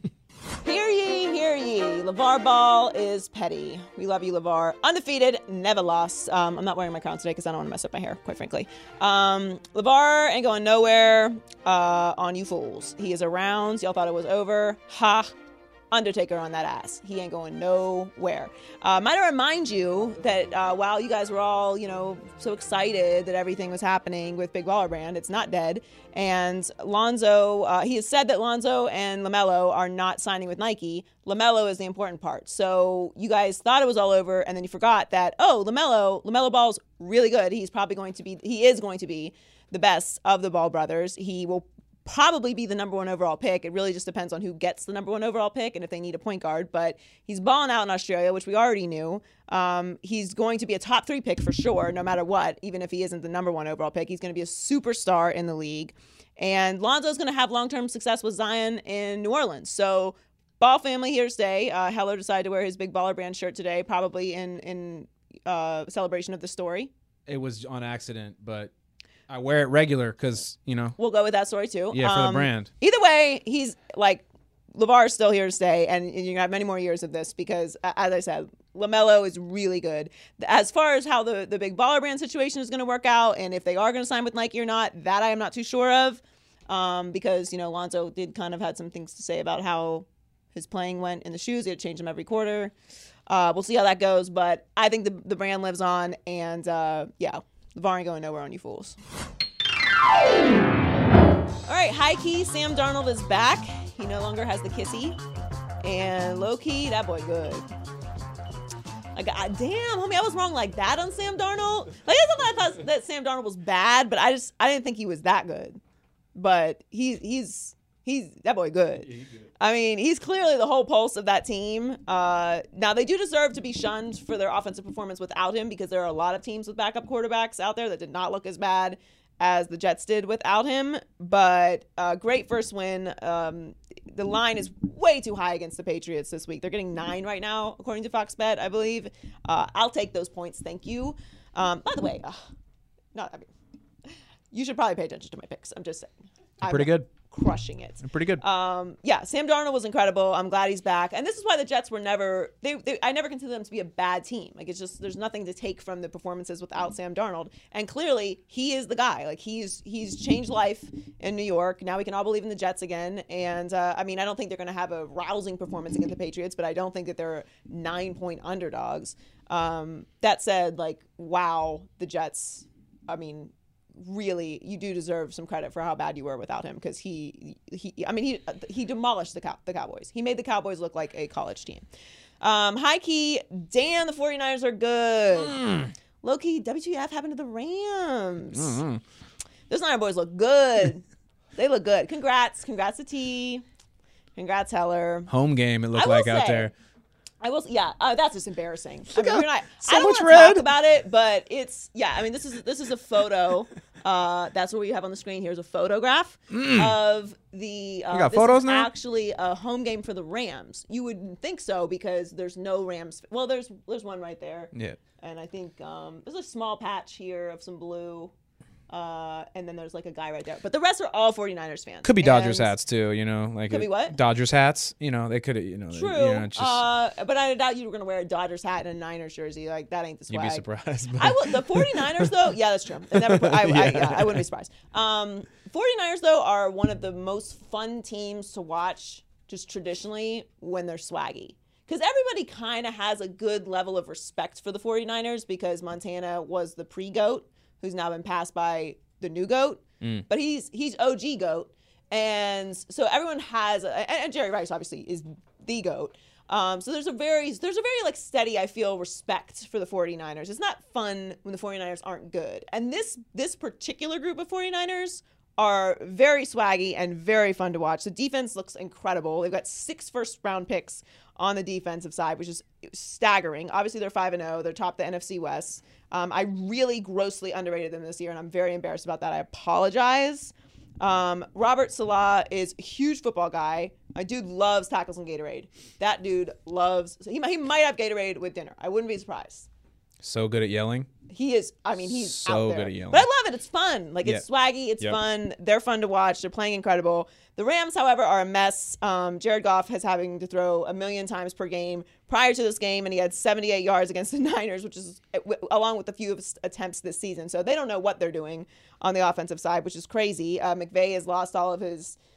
Hear ye, hear ye. LeVar Ball is petty. We love you, LeVar. Undefeated, never lost. Um, I'm not wearing my crown today because I don't want to mess up my hair, quite frankly. Um, LeVar ain't going nowhere uh, on you fools. He is around. Y'all thought it was over. Ha. Undertaker on that ass. He ain't going nowhere. Uh, might I remind you that uh, while you guys were all, you know, so excited that everything was happening with Big Baller Brand, it's not dead. And Lonzo, uh, he has said that Lonzo and LaMelo are not signing with Nike. LaMelo is the important part. So you guys thought it was all over, and then you forgot that, oh, LaMelo, LaMelo Ball's really good. He's probably going to be, he is going to be the best of the Ball brothers. He will probably be the number one overall pick. It really just depends on who gets the number one overall pick and if they need a point guard. But he's balling out in Australia, which we already knew. Um, he's going to be a top three pick for sure, no matter what. Even if he isn't the number one overall pick, he's going to be a superstar in the league. And Lonzo's going to have long-term success with Zion in New Orleans. So Ball family here to stay. Uh, Heller decided to wear his Big Baller Brand shirt today, probably in, in uh, celebration of the story. It was on accident, but I wear it regular because, you know. We'll go with that story, too. Yeah, for um, the brand. Either way, he's like, LeVar is still here to stay, and you're going to have many more years of this because, as I said, LaMelo is really good. As far as how the, the Big Baller Brand situation is going to work out and if they are going to sign with Nike or not, that I am not too sure of um, because, you know, Lonzo did kind of had some things to say about how his playing went in the shoes. He had to change them every quarter. Uh, we'll see how that goes, but I think the, the brand lives on, and, uh, yeah. LeVar ain't going nowhere on you fools. All right, high-key, Sam Darnold is back. He no longer has the kissy. And low-key, that boy good. Like, I, damn, homie, I was wrong like that on Sam Darnold. Like, it's not that I thought that Sam Darnold was bad, but I just, I didn't think he was that good. But he, he's, he's, that boy good. Yeah, he's good. I mean, he's clearly the whole pulse of that team. Uh, now, they do deserve to be shunned for their offensive performance without him because there are a lot of teams with backup quarterbacks out there that did not look as bad as the Jets did without him. But uh, great first win. Um, the line is way too high against the Patriots this week. They're getting nine right now, according to Fox Bet, I believe. Uh, I'll take those points. Thank you. Um, by the way, uh, not, I mean, you should probably pay attention to my picks. I'm just saying. I'm pretty good. Crushing it. Pretty good. Um, yeah, Sam Darnold was incredible. I'm glad he's back. And this is why the Jets were never, they, they I never consider them to be a bad team. Like, it's just, there's nothing to take from the performances without Sam Darnold. And clearly, he is the guy. Like, he's he's changed life in New York. Now we can all believe in the Jets again. And, uh, I mean, I don't think they're going to have a rousing performance against the Patriots, but I don't think that they're nine-point underdogs. Um, that said, like, wow, the Jets, I mean, really, you do deserve some credit for how bad you were without him because he, he, I mean, he he demolished the Cow- the Cowboys. He made the Cowboys look like a college team. Um, high key, damn, the 49ers are good. Mm. Low key, W T F happened to the Rams. Mm-hmm. Those Niner boys look good. They look good. Congrats. Congrats to T. Congrats, Heller. Home game, it looked I like will out say, there. I will, yeah. Uh, that's just embarrassing. I mean, we're not. So I don't much want to red. talk about it, but it's yeah. I mean, this is this is a photo. Uh, that's what we have on the screen. Here's a photograph mm. of the. Uh, you got this photos is now? Actually, a home game for the Rams. You wouldn't think so because there's no Rams. Well, there's there's one right there. Yeah. And I think um, there's a small patch here of some blue. Uh, and then there's like a guy right there. But the rest are all 49ers fans. Could be Dodgers and hats too, you know. Like could a, be what? Dodgers hats. You know, they could have, you know. True. You know, just, uh, but I doubt you were going to wear a Dodgers hat and a Niners jersey. Like, that ain't the swag. You'd be surprised. But. I would, the 49ers, though, yeah, that's true. They never put, I, yeah. I, yeah, I wouldn't be surprised. Um, 49ers, though, are one of the most fun teams to watch just traditionally when they're swaggy. Because everybody kind of has a good level of respect for the 49ers because Montana was the pre-GOAT who's now been passed by the new GOAT, mm. but he's he's O G GOAT, and so everyone has, a, and, and Jerry Rice obviously is the GOAT. Um, so there's a very there's a very like steady, I feel, respect for the 49ers. It's not fun when the 49ers aren't good, and this this particular group of 49ers are very swaggy and very fun to watch. The defense looks incredible. They've got six first round picks on the defensive side, which is staggering. Obviously, they're five and oh. They're top the N F C West. Um, I really grossly underrated them this year, and I'm very embarrassed about that. I apologize. Um, Robert Salah is a huge football guy. My dude loves tackles and Gatorade. That dude loves... He, he might have Gatorade with dinner. I wouldn't be surprised. So good at yelling. He is, I mean, he's so out there. good at yelling. But I love it. It's fun. Like, it's yeah. swaggy. It's yep. fun. They're fun to watch. They're playing incredible. The Rams, however, are a mess. Um, Jared Goff has having to throw a million times per game prior to this game, and he had seventy-eight yards against the Niners, which is along with a few of his attempts this season. So they don't know what they're doing on the offensive side, which is crazy. Uh, McVay has lost all of his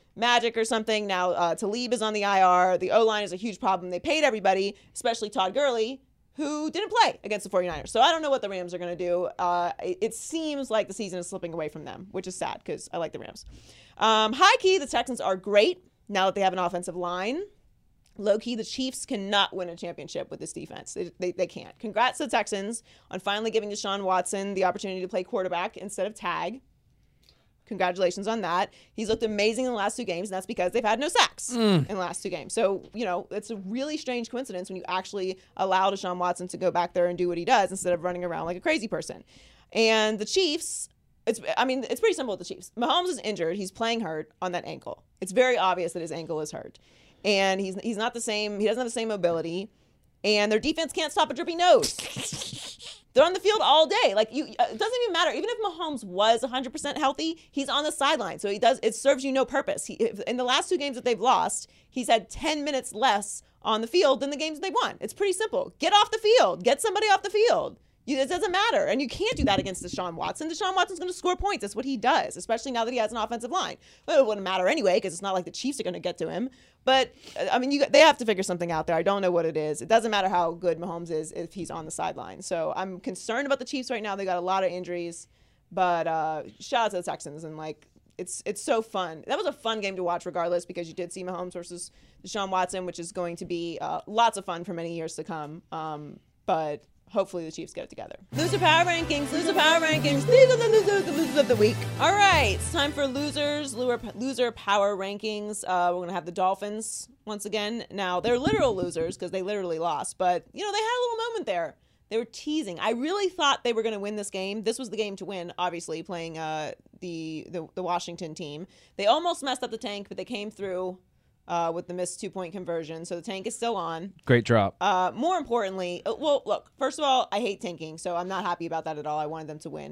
Magic or something. Now uh, Talib is on the I R. The O-line is a huge problem. They paid everybody, especially Todd Gurley, who didn't play against the 49ers. So I don't know what the Rams are going to do. Uh, it, it seems like the season is slipping away from them, which is sad because I like the Rams. Um, high key, the Texans are great now that they have an offensive line. Low key, the Chiefs cannot win a championship with this defense. They, they, they can't. Congrats to the Texans on finally giving Deshaun Watson the opportunity to play quarterback instead of tag. Congratulations on that. He's looked amazing in the last two games, and that's because they've had no sacks mm. in the last two games. So, you know, it's a really strange coincidence when you actually allow Deshaun Watson to go back there and do what he does instead of running around like a crazy person. And the Chiefs, it's I mean, it's pretty simple with the Chiefs. Mahomes is injured. He's playing hurt on that ankle. It's very obvious that his ankle is hurt. And he's he's not the same. He doesn't have the same mobility. And their defense can't stop a drippy nose. They're on the field all day. Like you, it doesn't even matter. Even if Mahomes was one hundred percent healthy, he's on the sideline. So he does. It serves you no purpose. He, in the last two games that they've lost, he's had ten minutes less on the field than the games they won. It's pretty simple. Get off the field. Get somebody off the field. You, it doesn't matter. And you can't do that against Deshaun Watson. Deshaun Watson's going to score points. That's what he does, especially now that he has an offensive line. Well, it wouldn't matter anyway because it's not like the Chiefs are going to get to him. But, I mean, you, they have to figure something out there. I don't know what it is. It doesn't matter how good Mahomes is if he's on the sideline. So I'm concerned about the Chiefs right now. They got a lot of injuries. But uh, shout out to the Texans. And, like, it's it's so fun. That was a fun game to watch regardless because you did see Mahomes versus Deshaun Watson, which is going to be uh, lots of fun for many years to come. Um, but... hopefully the Chiefs get it together. Loser power rankings, loser power rankings. These are the losers, the losers of the week. All right, it's time for losers, loser power rankings. Uh, we're going to have the Dolphins once again. Now, they're literal losers because they literally lost, but, you know, they had a little moment there. They were teasing. I really thought they were going to win this game. This was the game to win, obviously, playing uh, the, the, the Washington team. They almost messed up the tank, but they came through. Uh, with the missed two-point conversion. So the tank is still on. Great drop. Uh, more importantly, uh, well, look, first of all, I hate tanking, so I'm not happy about that at all. I wanted them to win.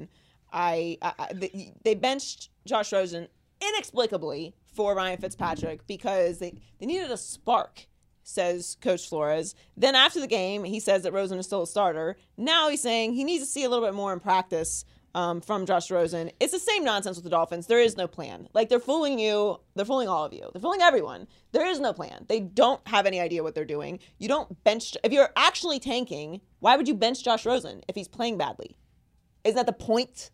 I, I, I they, they benched Josh Rosen inexplicably for Ryan Fitzpatrick because they, they needed a spark, says Coach Flores. Then after the game, he says that Rosen is still a starter. Now he's saying he needs to see a little bit more in practice Um, from Josh Rosen. It's the same nonsense with the Dolphins. There is no plan. Like, they're fooling you. They're fooling all of you. They're fooling everyone. There is no plan. They don't have any idea what they're doing. You don't bench. If you're actually tanking, why would you bench Josh Rosen if he's playing badly? Isn't that the point?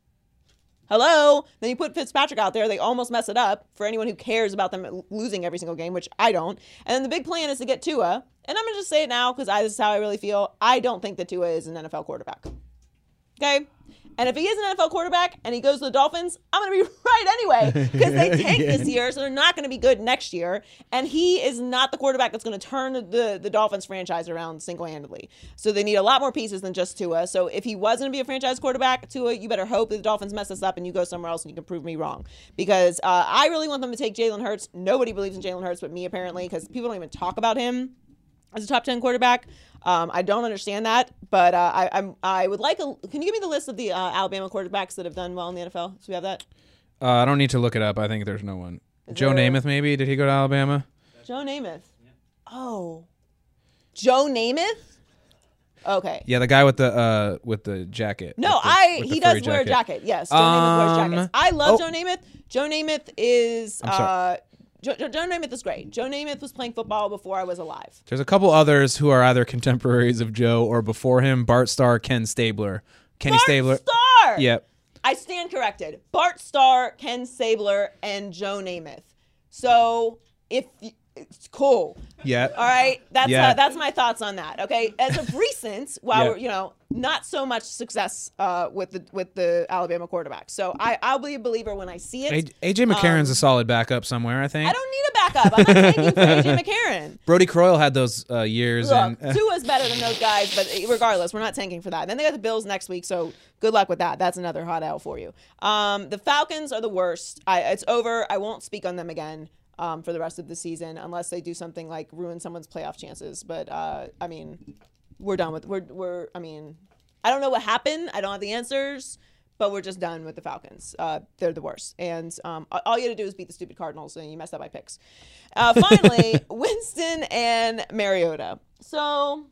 Hello? Then you put Fitzpatrick out there. They almost mess it up for anyone who cares about them losing every single game, which I don't. And then the big plan is to get Tua. And I'm going to just say it now because this is how I really feel. I don't think that Tua is an N F L quarterback. Okay? And if he is an N F L quarterback and he goes to the Dolphins, I'm going to be right anyway because they tanked yeah. this year, so they're not going to be good next year. And he is not the quarterback that's going to turn the, the Dolphins franchise around single-handedly. So they need a lot more pieces than just Tua. So if he was going to be a franchise quarterback, Tua, you better hope that the Dolphins mess this up and you go somewhere else and you can prove me wrong. Because uh, I really want them to take Jalen Hurts. Nobody believes in Jalen Hurts but me, apparently, because people don't even talk about him as a top ten quarterback. Um, I don't understand that, but uh, I I'm, I would like a. Can you give me the list of the uh, Alabama quarterbacks that have done well in the N F L? So we have that. Uh, I don't need to look it up. I think there's no one. Is Joe there... Namath, maybe? Did he go to Alabama? Joe Namath. Yeah. Oh, Joe Namath. Okay. Yeah, the guy with the uh with the jacket. No, the, I he does jacket. wear a jacket. Yes, Joe um, Namath wears jackets. I love oh. Joe Namath. Joe Namath is. I'm sorry. Uh, Joe, Joe, Joe Namath is great. Joe Namath was playing football before I was alive. There's a couple others who are either contemporaries of Joe or before him. Bart Starr, Ken Stabler. Kenny Bart Stabler. Starr! Yep. I stand corrected. Bart Starr, Ken Stabler, and Joe Namath. So, if... It's cool. Yeah. All right. That's yeah. uh, that's my thoughts on that. Okay. As of recent, while yeah. we're, you know, not so much success uh, with the with the Alabama quarterback. So I I'll be a believer when I see it. A J McCarron's um, a solid backup somewhere, I think. I don't need a backup. I'm not thanking for A J McCarron. Brody Croyle had those uh, years. Look, and, uh, Tua's better than those guys, but regardless, we're not tanking for that. And then they got the Bills next week, so good luck with that. That's another hot L for you. Um, the Falcons are the worst. I, it's over. I won't speak on them again. Um, for the rest of the season, unless they do something like ruin someone's playoff chances. But uh, I mean, we're done with we're we're. I mean, I don't know what happened. I don't have the answers, but we're just done with the Falcons. Uh, they're the worst, and um, all you had to do is beat the stupid Cardinals, and you messed up my picks. Uh, finally, Winston and Mariota. So,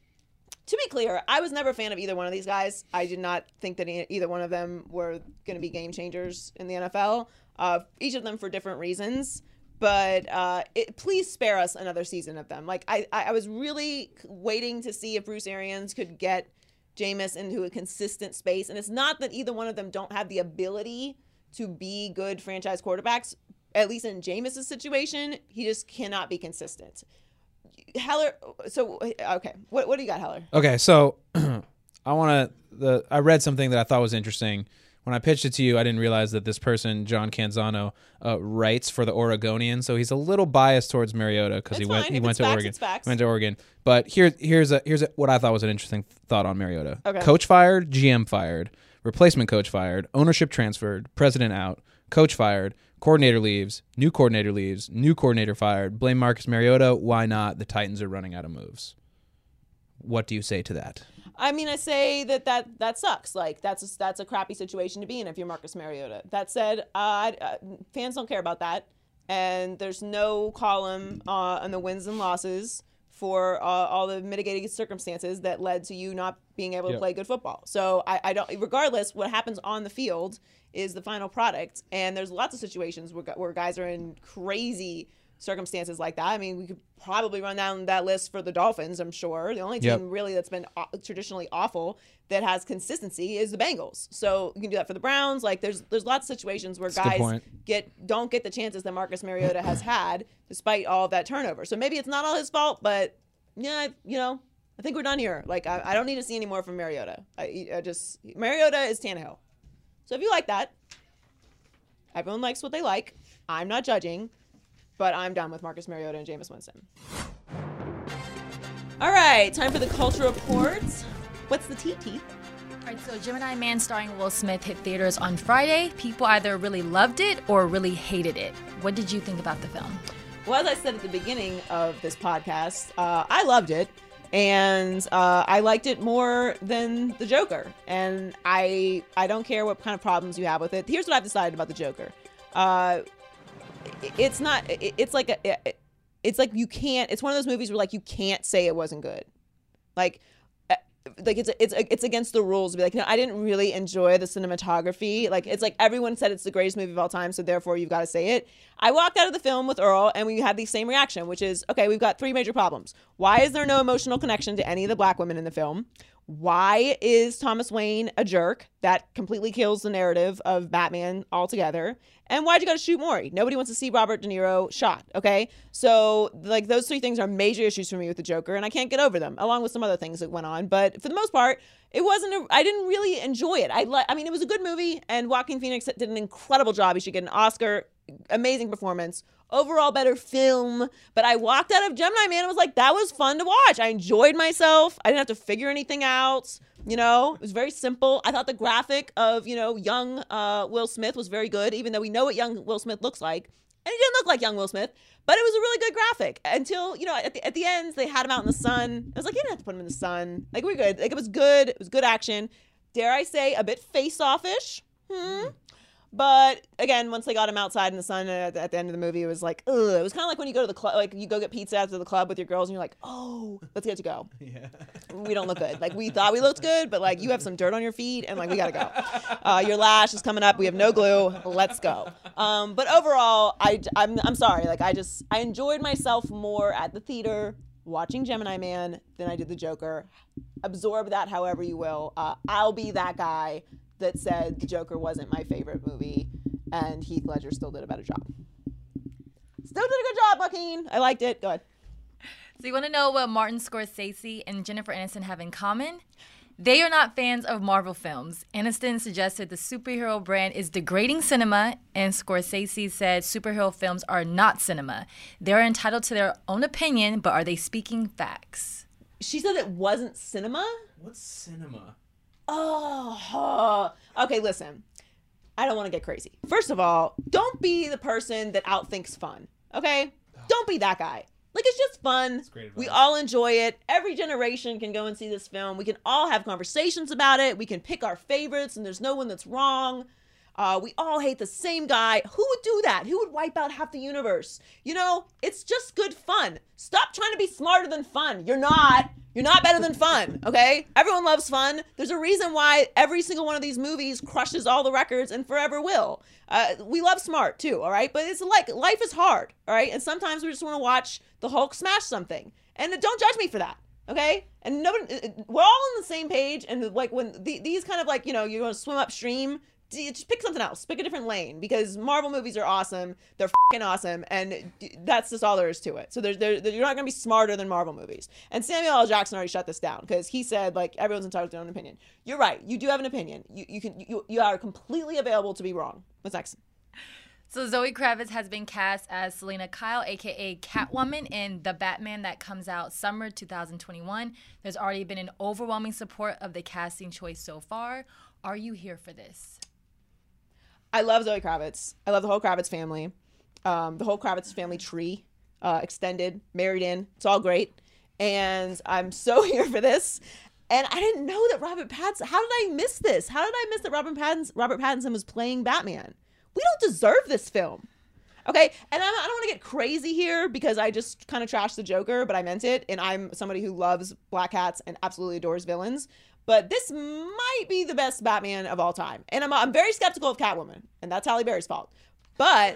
to be clear, I was never a fan of either one of these guys. I did not think that either one of them were going to be game changers in the N F L. Uh, each of them for different reasons. but uh, it, please spare us another season of them. Like I, I, I was really waiting to see if Bruce Arians could get Jameis into a consistent space, and it's not that either one of them don't have the ability to be good franchise quarterbacks. At least in Jameis's situation, he just cannot be consistent. Heller, so okay, what what do you got, Heller? Okay, so I want to. The I read something that I thought was interesting. When I pitched it to you, I didn't realize that this person, John Canzano, uh, writes for the Oregonian, so he's a little biased towards Mariota because he went fine. he If went it's to facts, Oregon. it's facts. Went to Oregon. But here here's a here's a, what I thought was an interesting thought on Mariota. Okay. Coach fired, G M fired, replacement coach fired, ownership transferred, president out, coach fired, coordinator leaves, new coordinator leaves, new coordinator fired. Blame Marcus Mariota. Why not? The Titans are running out of moves. What do you say to that? I mean, I say that that, that sucks. Like, that's a, that's a crappy situation to be in if you're Marcus Mariota. That said, uh, uh, fans don't care about that. And there's no column uh, on the wins and losses for uh, all the mitigating circumstances that led to you not being able to Yep. play good football. So I, I don't, regardless, what happens on the field is the final product. And there's lots of situations where, where guys are in crazy circumstances like that. I mean, we could probably run down that list for the Dolphins, I'm sure. The only team Yep. really that's been uh, traditionally awful that has consistency is the Bengals. So you can do that for the Browns. Like there's there's lots of situations where That's a good guys point. get don't get the chances that Marcus Mariota has had despite all of that turnover. So maybe it's not all his fault, but yeah, you know, I think we're done here. Like I, I don't need to see any more from Mariota. I, I just Mariota is Tannehill. So if you like that, everyone likes what they like. I'm not judging. But I'm done with Marcus Mariota and Jameis Winston. All right, time for the culture report. What's the T T? All right, so Gemini Man starring Will Smith hit theaters on Friday. People either really loved it or really hated it. What did you think about the film? Well, as I said at the beginning of this podcast, uh, I loved it. And uh, I liked it more than the Joker. And I I don't care what kind of problems you have with it. Here's what I've decided about the Joker. Uh, it's not it's like a it's like you can't it's one of those movies where like you can't say it wasn't good, like like it's it's it's against the rules to be like, no, I didn't really enjoy the cinematography. Like it's like everyone said it's the greatest movie of all time, so therefore you've got to say it. I walked out of the film with Earl and we had the same reaction, which is, okay, we've got three major problems. Why is there no emotional connection to any of the black women in the film? Why is Thomas Wayne a jerk? That completely kills the narrative of Batman altogether. And why'd you go to shoot Maury? Nobody wants to see Robert De Niro shot, okay? So, like, those three things are major issues for me with the Joker, and I can't get over them, along with some other things that went on. But for the most part, it wasn't, a, I didn't really enjoy it. I, li- I mean, it was a good movie, and Joaquin Phoenix did an incredible job. He should get an Oscar. Amazing performance. Overall better film. But I walked out of Gemini Man and was like, that was fun to watch. I enjoyed myself. I didn't have to figure anything out. You know, it was very simple. I thought the graphic of, you know, young uh, Will Smith was very good, even though we know what young Will Smith looks like. And he didn't look like young Will Smith, but it was a really good graphic until, you know, at the, at the end, they had him out in the sun. I was like, you didn't have to put him in the sun. Like, we're good. Like, it was good. It was good action. Dare I say, a bit face-off-ish. Hmm. But again, once they got him outside in the sun at, at the end of the movie, it was like, ugh. It was kind of like when you go to the club, like you go get pizza after the club with your girls, and you're like, oh, let's get to go. Yeah. We don't look good. Like we thought we looked good, but like you have some dirt on your feet, and like we gotta go. Uh, your lash is coming up. We have no glue. Let's go. Um, but overall, I I'm I'm sorry. Like I just I enjoyed myself more at the theater watching Gemini Man than I did the Joker. Absorb that however you will. Uh, I'll be that guy that said the Joker wasn't my favorite movie, and Heath Ledger still did a better job. Still did a good job, Joaquin. I liked it. Go ahead. So you want to know what Martin Scorsese and Jennifer Aniston have in common? They are not fans of Marvel films. Aniston suggested the superhero brand is degrading cinema, and Scorsese said superhero films are not cinema. They're entitled to their own opinion, but are they speaking facts? She said it wasn't cinema? What's cinema? Oh, okay, listen. I don't want to get crazy. First of all, don't be the person that outthinks fun, okay? Don't be that guy. Like, it's just fun. That's great advice. We all enjoy it. Every generation can go and see this film. We can all have conversations about it. We can pick our favorites, and there's no one that's wrong. Uh, we all hate the same guy. Who would do that? Who would wipe out half the universe? You know, it's just good fun. Stop trying to be smarter than fun. You're not. You're not better than fun, okay? Everyone loves fun. There's a reason why every single one of these movies crushes all the records and forever will. Uh, we love smart too, all right? But it's like life is hard, all right? And sometimes we just want to watch the Hulk smash something. And don't judge me for that, okay? And nobody, we're all on the same page. And like when the, these kind of like, you know, you're going to swim upstream, just pick something else. Pick a different lane because Marvel movies are awesome. They're fucking awesome, and that's just all there is to it. So there's, there, you're not gonna be smarter than Marvel movies. And Samuel L. Jackson already shut this down because he said like everyone's entitled to their own opinion. You're right. You do have an opinion. You you can you you are completely available to be wrong. What's next? So Zoe Kravitz has been cast as Selena Kyle, aka Catwoman, in The Batman that comes out summer two thousand twenty-one. There's already been an overwhelming support of the casting choice so far. Are you here for this? I love Zoe Kravitz. I love the whole Kravitz family. Um, the whole Kravitz family tree, uh, extended, married in. It's all great. And I'm so here for this. And I didn't know that Robert Pattinson, how did I miss this? How did I miss that Robert Pattinson, Robert Pattinson was playing Batman? We don't deserve this film. Okay, and I'm, I don't want to get crazy here because I just kind of trashed the Joker, but I meant it. And I'm somebody who loves black hats and absolutely adores villains. But this might be the best Batman of all time. And I'm, I'm very skeptical of Catwoman. And that's Halle Berry's fault. But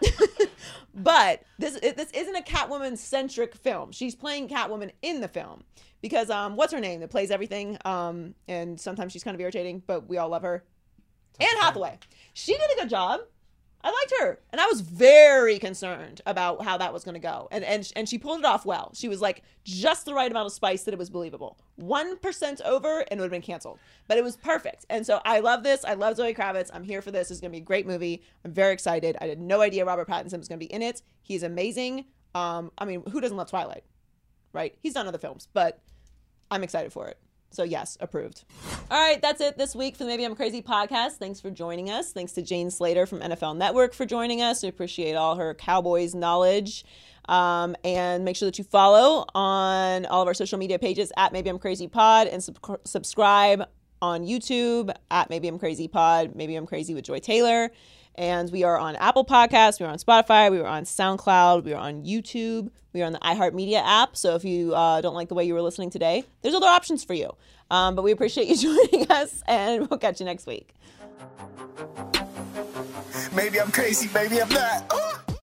but this this isn't a Catwoman-centric film. She's playing Catwoman in the film. Because um, what's her name that plays everything? Um, and sometimes she's kind of irritating, but we all love her. Anne Hathaway. She did a good job. I liked her. And I was very concerned about how that was going to go. And, and and she pulled it off well. She was like just the right amount of spice that it was believable. one percent over and it would have been canceled. But it was perfect. And so I love this. I love Zoe Kravitz. I'm here for this. It's going to be a great movie. I'm very excited. I had no idea Robert Pattinson was going to be in it. He's amazing. Um, I mean, who doesn't love Twilight? Right? He's done other films, but I'm excited for it. So yes, approved. All right, that's it this week for the Maybe I'm Crazy podcast. Thanks for joining us. Thanks to Jane Slater from N F L Network for joining us. We appreciate all her Cowboys knowledge. Um, and make sure that you follow on all of our social media pages at Maybe I'm Crazy Pod and sub- subscribe on YouTube at Maybe I'm Crazy Pod, Maybe I'm Crazy with Joy Taylor. And we are on Apple Podcasts, we are on Spotify, we are on SoundCloud, we are on YouTube, we are on the iHeartMedia app. So if you uh, don't like the way you were listening today, there's other options for you. Um, but we appreciate you joining us, and we'll catch you next week. Maybe I'm crazy, maybe I'm not. Uh.